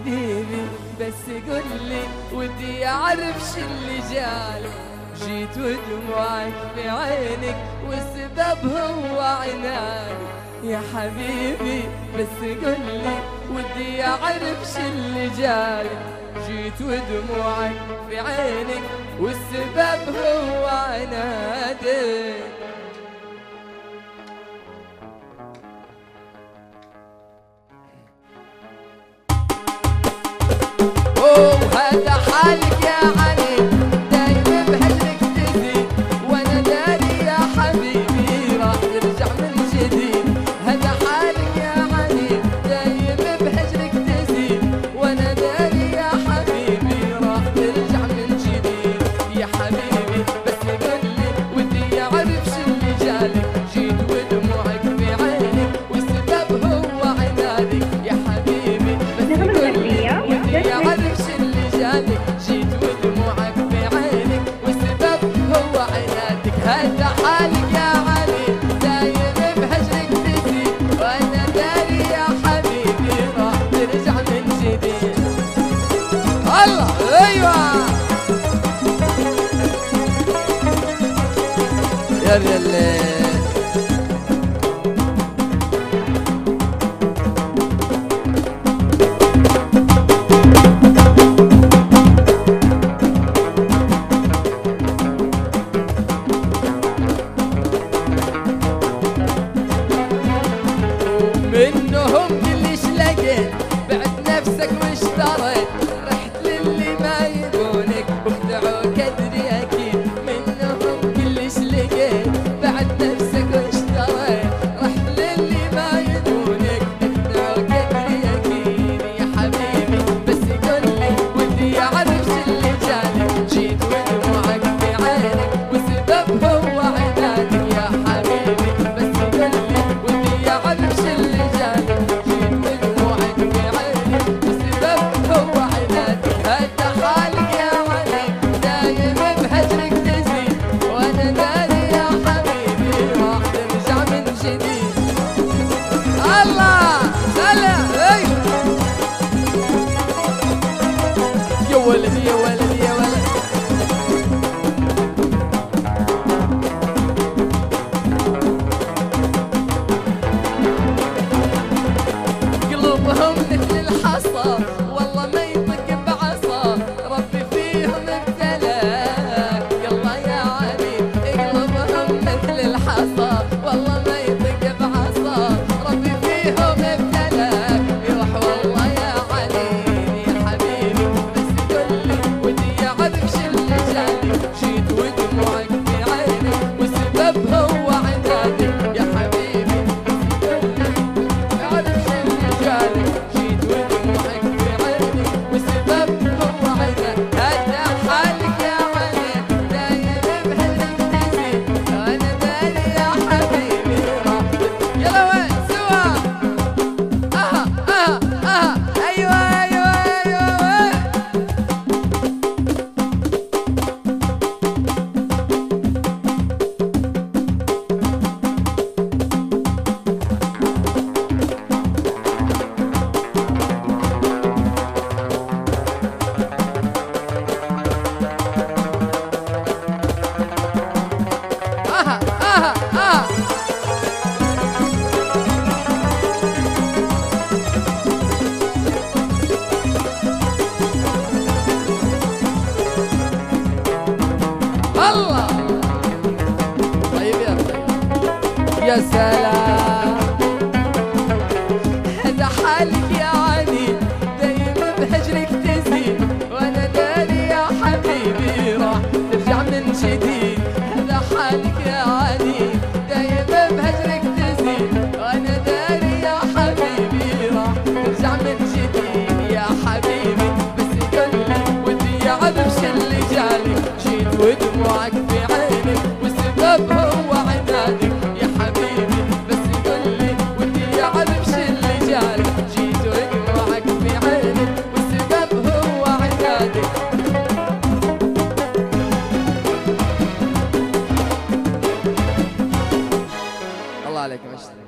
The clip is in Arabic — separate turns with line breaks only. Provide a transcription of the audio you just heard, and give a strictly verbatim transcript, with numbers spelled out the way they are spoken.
حبيبي بس قل لي ودي اعرف شو اللي جالك. جيت ودموعك في عينك والسبب هو عنادك يا حبيبي بس قل لي ودي اعرف شو اللي جالك. جيت ودموعك في عينك والسبب هو عنادك. وهذا حالك يا علي دايم بهجرك تزيد وانا داري يا حبيبي راح ترجع من جديد. هذا حالك يا علي دايم بهجرك تزيد وانا داري يا حبيبي راح ترجع من جديد. يا حبيبي بس قل لي ودي اعرف شو اللي جالك. جيت ودموعك في عينك والسبب هو عنادك يا حبيبي بس قل لي ودي اعرف شو اللي جالك. جيت ودموعك في عينك والسبب هو عنادك. هذا حالك يا علي دايم بهجرك تزيد وانا داري يا حبيبي راح ترجع من جديد. الله ايوه يا ريالي. منهم كلش لقيت بعد نفسك واشتريت رحت للي ما يبونك وخدعوك ادري اكيد. منهم كلش لقيت بعد نفسك واشتريت رحت للي ما يبونك وخدعوك ادري اكيد. يا حبيبي بس قل لي ودي اعرف شو اللي جالك. جيت ودموعك في عينك والسبب هو عنادك يا حبيبي بس قل لي ودي اعرف شو اللي جالك. جيت ودموعك في عينك والسبب هو عنادك. هذا حالك يا علي دايم بهجرك تزيد وانا داري يا حبيبي راح ترجع من جديد. الله هلا ايوه يا ولد يا ولد يا ولد. قلوبهم مثل الحصى والله ما يطق بعصا ربي فيهم ابتلاك. يلا يا علي قلوبهم مثل الحصى والله ما يطق بعصا ربي فيهم ابتلاك. يروح والله يا علي يا حبيبي بس قل لي ودي اعرف شو اللي جالك. جيت ودموعك في عينك والسبب هو عنادك يا حبيبي بس قل لي اعرف شو اللي جالك. جيت ودموعك في عينك والسبب هو عنادك. هذا حالك يا علي دايم بهجرك تزيد وانا داري يا حبيبي راح يلا وين سوا. اها اها اها ايوه ايوه ايوه وين. اها اها اها الله طيب يا طيب يا سلام. هذا حالك يا علي دايم بهجرك تزيد وانا داري يا حبيبي راح ترجع من جديد. هذا حالك يا علي دايم بهجرك تزيد وانا داري يا حبيبي راح ترجع من جديد. يا حبيبي بس قل لي ودي اعرف شو اللي جالك. جيت ودموعك في عينك والسبب هو عنادك يا حبيبي بس قل لي ودي اعرف شو اللي جالك. جيت ودموعك في عينك والسبب هو عنادك. الله عليك مشتري.